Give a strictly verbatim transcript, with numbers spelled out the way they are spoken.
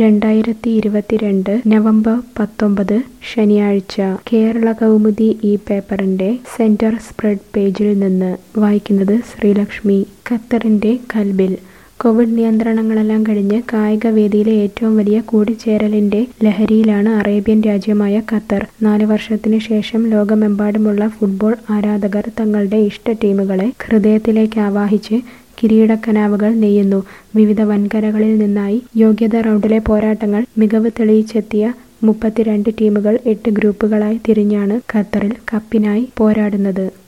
രണ്ടായിരത്തി ഇരുപത്തിരണ്ട് നവംബർ പത്തൊമ്പത് ശനിയാഴ്ച കേരളകൗമുദി ഈ പേപ്പറിന്റെ സെന്റർ സ്പ്രെഡ് പേജിൽ നിന്ന് വായിക്കുന്നത് ശ്രീലക്ഷ്മി. ഖത്തറിന്റെ ഖൽബിൽ കോവിഡ് നിയന്ത്രണങ്ങളെല്ലാം കഴിഞ്ഞ് കായികവേദിയിലെ ഏറ്റവും വലിയ കൂടിച്ചേരലിന്റെ ലഹരിയിലാണ് അറേബ്യൻ രാജ്യമായ ഖത്തർ. നാല് വർഷത്തിനു ശേഷം ലോകമെമ്പാടുമുള്ള ഫുട്ബോൾ ആരാധകർ തങ്ങളുടെ ഇഷ്ട ടീമുകളെ ഹൃദയത്തിലേക്ക് ആവാഹിച്ച് കിരീടക്കനാവുകൾ നെയ്യുന്നു. വിവിധ വൻകരകളിൽ നിന്നായി യോഗ്യതാ റൗണ്ടിലെ പോരാട്ടങ്ങൾ മികവ് തെളിയിച്ചെത്തിയ മുപ്പത്തിരണ്ട് ടീമുകൾ എട്ട് ഗ്രൂപ്പുകളായി തിരിഞ്ഞാണ് ഖത്തറിൽ കപ്പിനായി പോരാടുന്നത്.